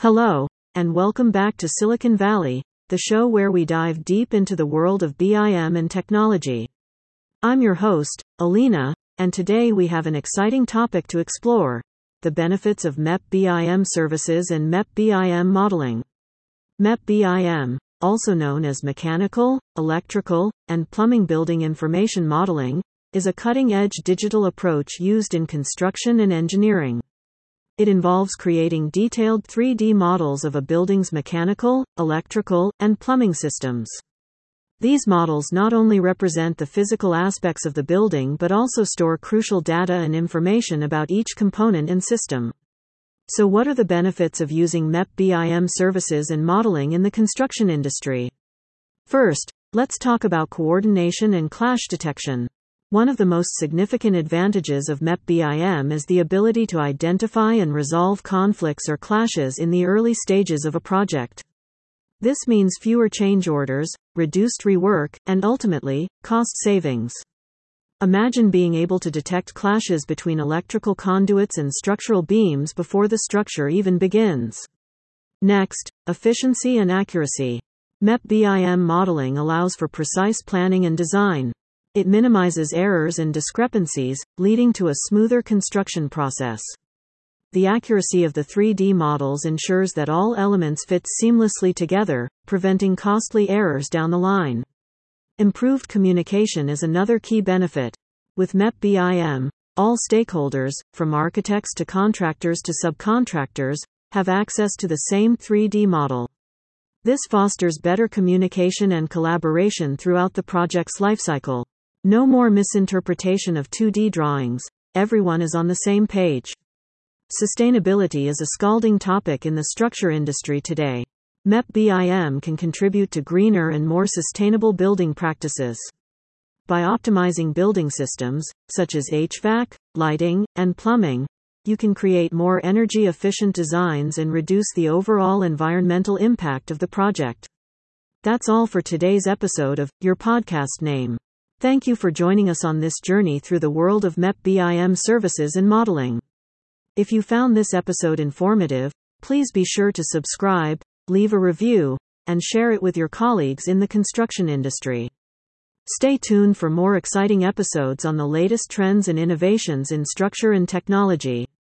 Hello, and welcome back to Silicon Valley, the show where we dive deep into the world of BIM and technology. I'm your host, Alina, and today we have an exciting topic to explore: the benefits of MEP BIM services and MEP BIM modeling. MEP BIM, also known as mechanical, electrical, and plumbing building information modeling, is a cutting-edge digital approach used in construction and engineering. It involves creating detailed 3D models of a building's mechanical, electrical, and plumbing systems. These models not only represent the physical aspects of the building but also store crucial data and information about each component and system. So what are the benefits of using MEP BIM services and modeling in the construction industry? First, let's talk about coordination and clash detection. One of the most significant advantages of MEP BIM is the ability to identify and resolve conflicts or clashes in the early stages of a project. This means fewer change orders, reduced rework, and ultimately, cost savings. Imagine being able to detect clashes between electrical conduits and structural beams before the structure even begins. Next, efficiency and accuracy. MEP BIM modeling allows for precise planning and design. It minimizes errors and discrepancies, leading to a smoother construction process. The accuracy of the 3D models ensures that all elements fit seamlessly together, preventing costly errors down the line. Improved communication is another key benefit. With MEP BIM, all stakeholders, from architects to contractors to subcontractors, have access to the same 3D model. This fosters better communication and collaboration throughout the project's lifecycle. No more misinterpretation of 2D drawings. Everyone is on the same page. Sustainability is a scalding topic in the structure industry today. MEP BIM can contribute to greener and more sustainable building practices. By optimizing building systems, such as HVAC, lighting, and plumbing, you can create more energy-efficient designs and reduce the overall environmental impact of the project. That's all for today's episode of Your Podcast Name. Thank you for joining us on this journey through the world of MEP BIM services and modeling. If you found this episode informative, please be sure to subscribe, leave a review, and share it with your colleagues in the construction industry. Stay tuned for more exciting episodes on the latest trends and innovations in structure and technology.